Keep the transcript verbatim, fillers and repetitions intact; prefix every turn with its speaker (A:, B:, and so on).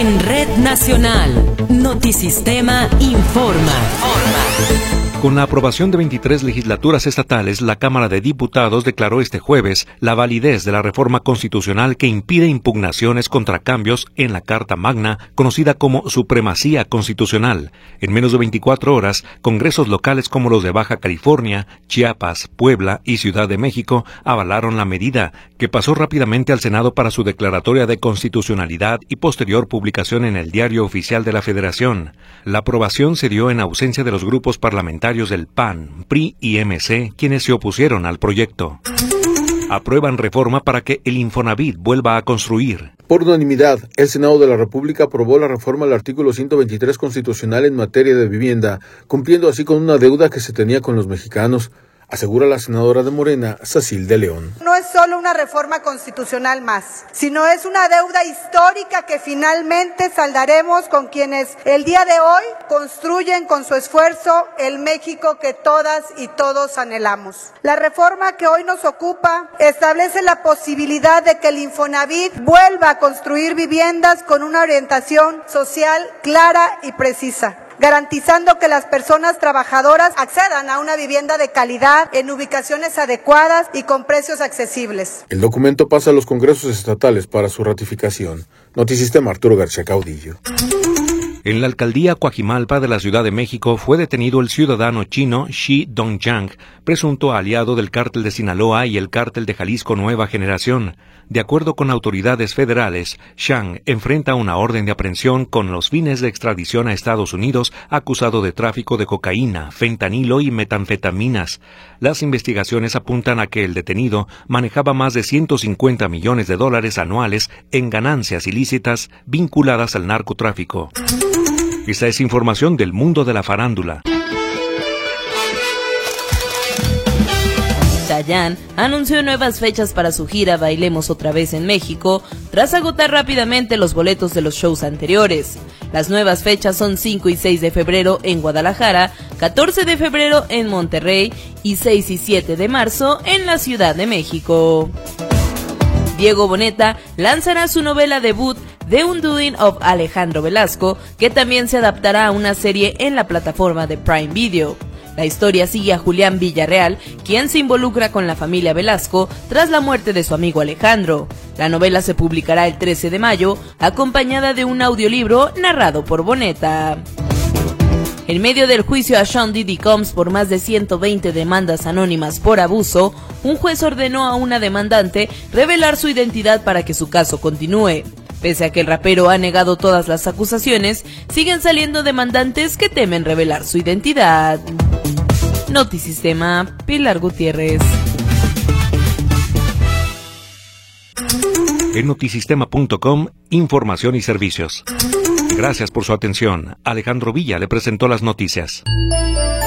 A: En Red Nacional, Notisistema informa. Con la aprobación de veintitrés legislaturas estatales, la Cámara de Diputados declaró este jueves la validez de la reforma constitucional que impide impugnaciones contra cambios en la Carta Magna, conocida como supremacía constitucional. En menos de veinticuatro horas, congresos locales como los de Baja California, Chiapas, Puebla y Ciudad de México avalaron la medida, que pasó rápidamente al Senado para su declaratoria de constitucionalidad y posterior publicación en el Diario Oficial de la Federación. La aprobación se dio en ausencia de los grupos parlamentarios del P A N, P R I y M C, quienes se opusieron al proyecto. Aprueban reforma para que el Infonavit vuelva a construir.
B: Por unanimidad, el Senado de la República aprobó la reforma al artículo ciento veintitrés constitucional en materia de vivienda, cumpliendo así con una deuda que se tenía con los mexicanos, asegura la senadora de Morena, Sacil de León.
C: No es solo una reforma constitucional más, sino es una deuda histórica que finalmente saldaremos con quienes el día de hoy construyen con su esfuerzo el México que todas y todos anhelamos. La reforma que hoy nos ocupa establece la posibilidad de que el Infonavit vuelva a construir viviendas con una orientación social clara y precisa, garantizando que las personas trabajadoras accedan a una vivienda de calidad, en ubicaciones adecuadas y con precios accesibles.
B: El documento pasa a los congresos estatales para su ratificación. Notisistema, Arturo García Caudillo.
A: En la alcaldía Coajimalpa de la Ciudad de México fue detenido el ciudadano chino Shi Dongjiang, presunto aliado del cártel de Sinaloa y el cártel de Jalisco Nueva Generación. De acuerdo con autoridades federales, Shang enfrenta una orden de aprehensión con los fines de extradición a Estados Unidos, acusado de tráfico de cocaína, fentanilo y metanfetaminas. Las investigaciones apuntan a que el detenido manejaba más de ciento cincuenta millones de dólares anuales en ganancias ilícitas vinculadas al narcotráfico. Esta es información del mundo de la farándula.
D: Chayanne anunció nuevas fechas para su gira Bailemos Otra Vez en México, tras agotar rápidamente los boletos de los shows anteriores. Las nuevas fechas son cinco y seis de febrero en Guadalajara, catorce de febrero en Monterrey y seis y siete de marzo en la Ciudad de México. Diego Boneta lanzará su novela debut The Undoing of Alejandro Velasco, que también se adaptará a una serie en la plataforma de Prime Video. La historia sigue a Julián Villarreal, quien se involucra con la familia Velasco tras la muerte de su amigo Alejandro. La novela se publicará el trece de mayo, acompañada de un audiolibro narrado por Boneta. En medio del juicio a Sean Diddy Combs por más de ciento veinte demandas anónimas por abuso, un juez ordenó a una demandante revelar su identidad para que su caso continúe. Pese a que el rapero ha negado todas las acusaciones, siguen saliendo demandantes que temen revelar su identidad. Notisistema, Pilar Gutiérrez.
A: En notisistema punto com, información y servicios. Gracias por su atención. Alejandro Villa le presentó las noticias.